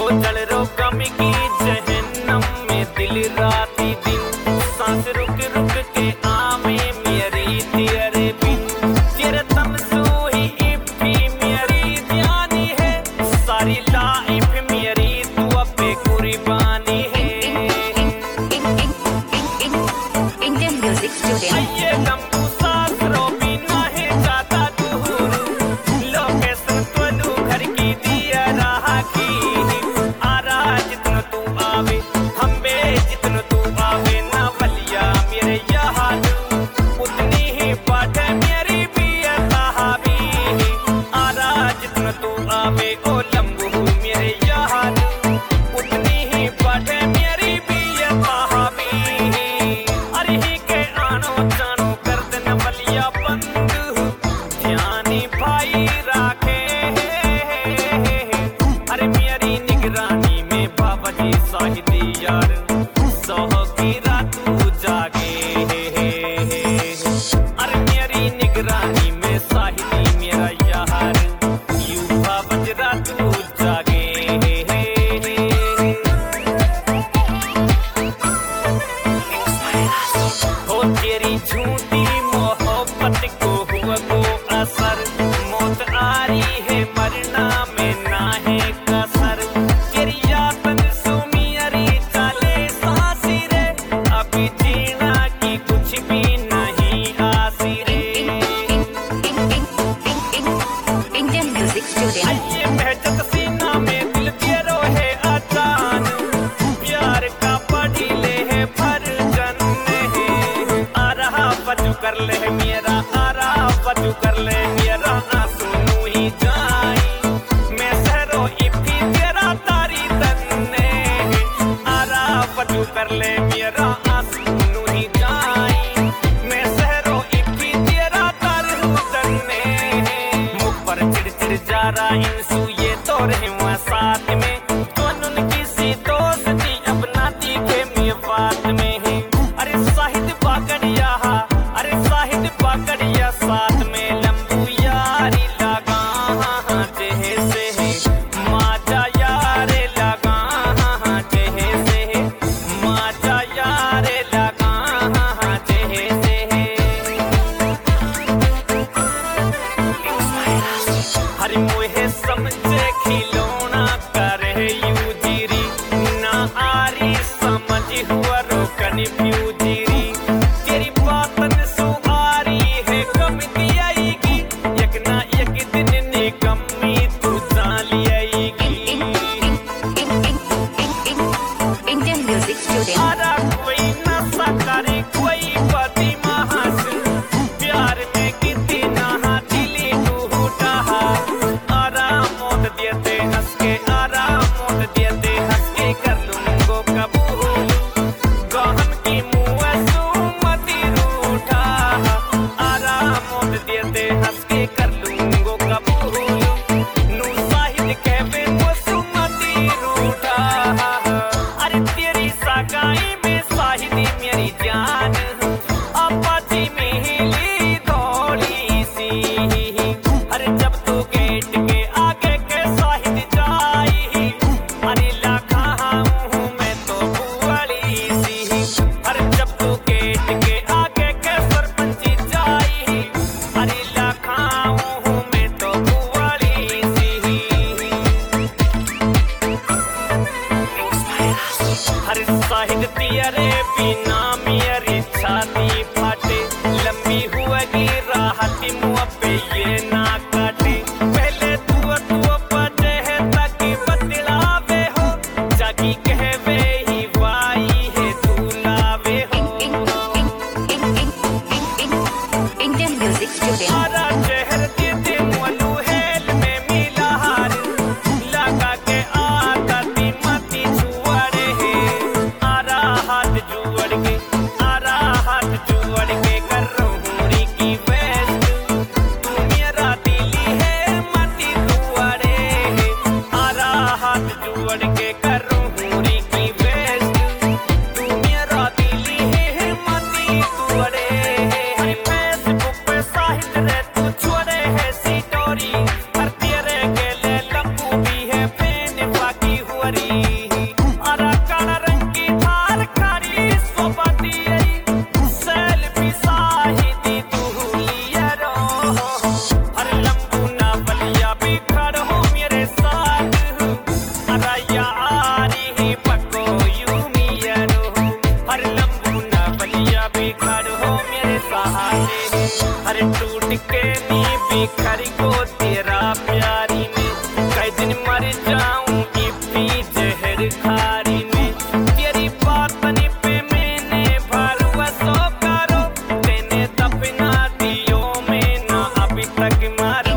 जल रो कम की जहन्नम में दिल राती दिन सांस रुक रुक के आमे मेरी तेरे बिन तेरे तम सो ही इफी मेरी जानी है सारी लाइफ मेरी तू अपे कुर्बानी है Indian Music Studio. ये लंबू सांस रो बिना है जाता दूर लोकेशन तो दू घर की दिया रहा की आरा जितना तू आवे हम बे जितना तू आवे ना बलिया मेरे यहाँ उतनी ही बात है मेरी भी कहावी आरा जितना तू आवे ओ लंबू मेरे यहाँ उतनी ही बात है मेरी भी कहावी अरे ही के आनो जानो कर देना बलिया बंद ध्यानी भाई राखे अरे मेरी निगरानी में बाबा जी साहिदी यार सोह की रात जागे अरे मेरी निगरानी में साहिदी मेरा यार यू बाबा जी रात जागे हो तेरी झूठी मोहब्बत को हुआ को असर मौत आ रही है मरना में ना है कसर तेरी यातन सुमी अरे चले सांसी रे अभी जीना की कुछ भी नहीं आसी रे Indian Music Studio. ये महजत सीना में दिल तेरो है अचान प्यार का पड़ी ले है भर जन है आ रहा बचू कर ले मेरा आ रहा बचू कर ले मेरा आंसू ही जाई मैं सहरो इफी तेरा तारी तन्ने आ रहा बचू कर ले मेरा आंसू ही जाई मैं सहरो इफी तेरा तारी तन्ने मुख पर चिड़ जा रहा इंसू ये तो रहे वहाँ साथ में दोनों किसी दोस्ती अपना दिखे मेरे बात में है अरे साहिद पकड़िया अरे साहिद पकड़िया साथ में लंबू यारी लगा जैसे है माजा यारे लगा जैसे है माजा यारे लगा जैसे है हरि मोहे समझे खिलौना करे यू जीरी ना आरी समझ हुआ रोकन फ्यूजीरी तेरी बातन सुहारी है कम दियाएगी एक ना एक दिन निकम्मी तू जान लियाएगी Indian Music Studio. आरा कोई नशा करे कोई पति महास प्यार में कितना दिली टूटा आरा मौत देते हंस के आरा मौत देते हंस के कर लूंगो कबूल गहन की मुँह सुमति रूठा आरा मौत देते हंस के कर लूंगो कबूल नू साहिद कहवे वो सुमति रूठा अरे तेरी सगाई में साहिदी मेरी जान अपाची में हिली थोड़ी सी अरे जब तू गेट के आगे के साहिद जाई अरे लाखा हूँ मैं तो बुआली सी अरे जब तू गेट के आगे के सरपंच जाई अरे लाखा हूँ मैं तो बुआली सी हर साहिद तेरे बिना मेरी छाती फाटे लंबी हुएगी राहत मुँह पे ये ना काटे पहले तू बचे है ताकि बतलावे हो जागी कहवे ही वाई है तू लावे हो Indian Music Studio. आरा शहर के दे मोलू हेल में मिला हार लगा के आता ती मती छुआड़े है आरा हाथ जुड़ के आरा हाथ जुड़ के कर रोहरी की वेस्ट तू मेरा दिली है मती छुआड़े है आरा हाथ जुड़ के कर रोहरी की वेस्ट तू मेरा दिली है मती छुआड़े है फेसबुक पे साहिद रे तू छोड़े है सी टोरी हर तेरे के ले लंबू भी है फैन बाकी हुआ परी अरा काला रंग की थार खड़ी सोबती सेल्फी साहिदी दूलिया रो हर लंबू ना बलिया भी खड़ हो मेरे साथ अरा यारी ही पको यू मिया रो हर लंबू ना बलिया भी खड़ हो मेरे सहारे हर टूट के नी बिखर को तेरा प्यारी में कई दिन मर जाऊं इपी जहर खारी में तेरी बात बनी पे मैंने भरोसा करो तेने दफना दियो में ना अभी तक मारो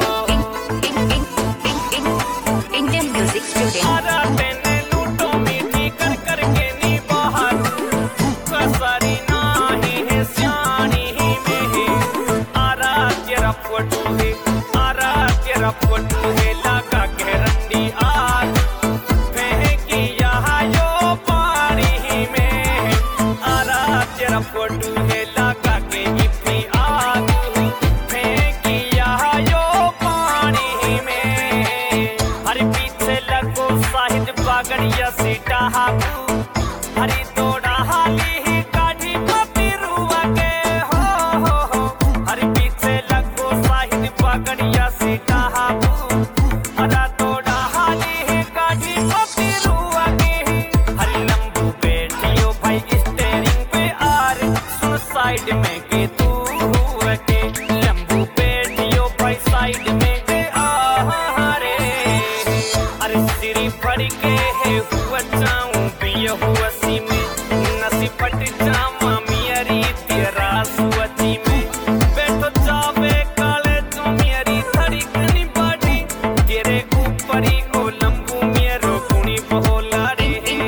Indian Music Studio. आरा तेने लूटो मीठी कर कर के नी बाहर कसरी नाही है सियानी ही में है आरा तेरा फोटो है आरा तेरा फोटो है लगा के रंडी आग फेंकी यहाँ यो पानी ही में है आरा तेरा फोटो है लगा के इतनी आग फेंकी यहाँ यो पानी ही में हर पीछे लगो साहिद बागड़िया सीटा हाकू हरी दौड़ा हाली ही काढ़ी पपी रुआ के हो हर पीछे लगो साहिद बागड़िया सीटा हाकू हरा दौड़ा हाली ही काढ़ी पपी रुआ के हरी लंबू बैठियो भाई स्टेरिंग पे आर सुन साइड में के तू हुआ के लंबू बैठियो भाई साइड में के आहारे अरे सिरी फड़ के है हुआ जाऊं पिया हुआ सी में नसी फट जामा मेरी तेरा सुअती में बैठो जावे काले तू मेरी धड़कनी बाड़ी तेरे ऊपर ही ओ लंबू मेरो गुणी बोला रे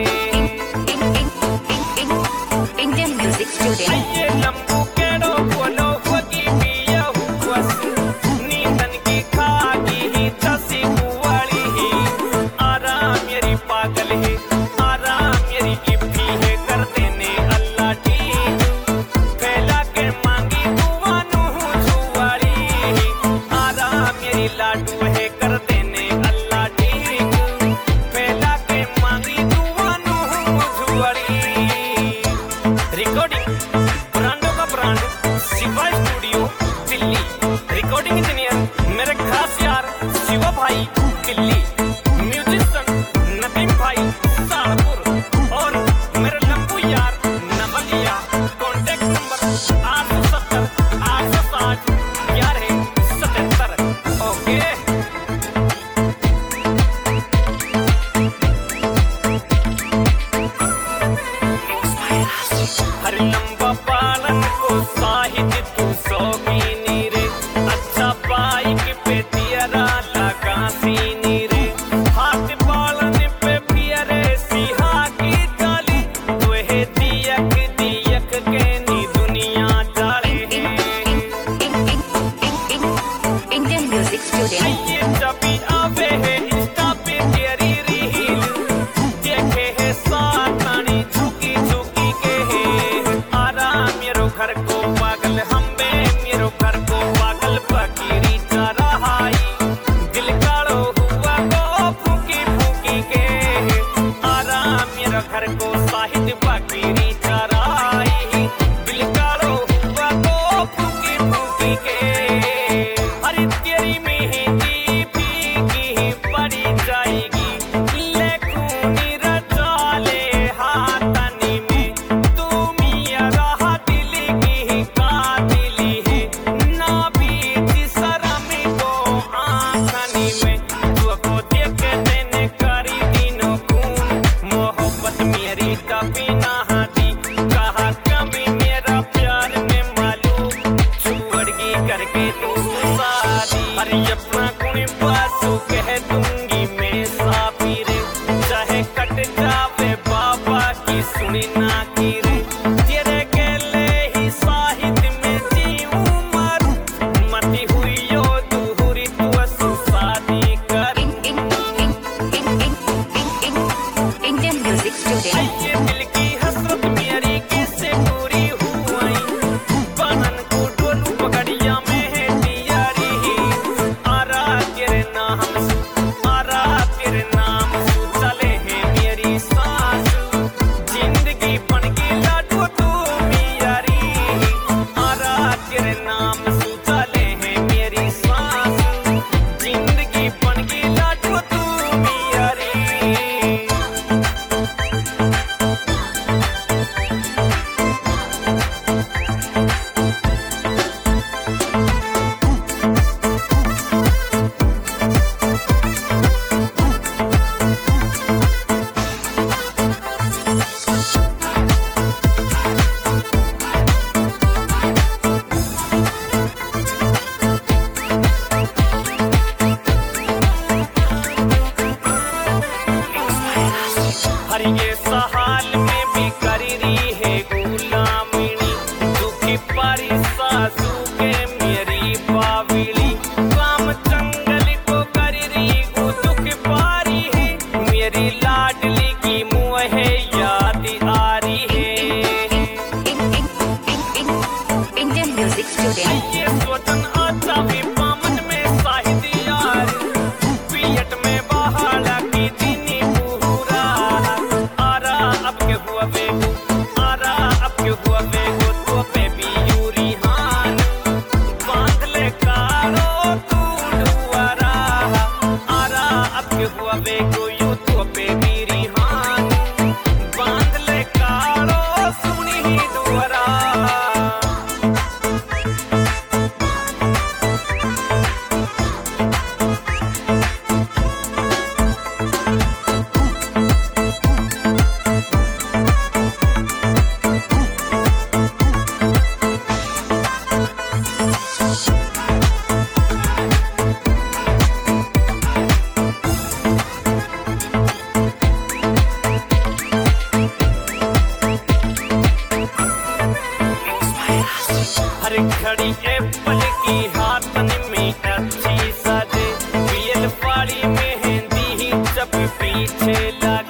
Indian Music Studio. ये लंबू केड़ो बोलो होगी पिया हुआ सी नींदन की खागी ही चसी कुवाली ही आराम मेरी पागल है आराम मेरी और ये सहाल में भी करी रही है गुलामिनी, दुखी पारी सासू के मेरी बावली, काम जंगल को करी रही गो दुख पारी है, मेरी लाडली की मुँह है याद आ रही है। Indian Music Studio. ये स्वतन आता भी पामन में साहिद यार, पियट में बहाड़ा की दीनी पूरा, आरा अब के हुआ बेगो, आरा अब के हुआ बेगो, तो पे भी यूरी हान, बांध ले कारो तू डुआरा, आरा अब के हुआ बेगो यू तो पे भी रिहान, बांध ले कारो सुनी ही दुआरा। हर घड़ी एप्पल की हाथन में अच्छी सजे, पील पाड़ी मेहंदी ही जब पीछे लगे।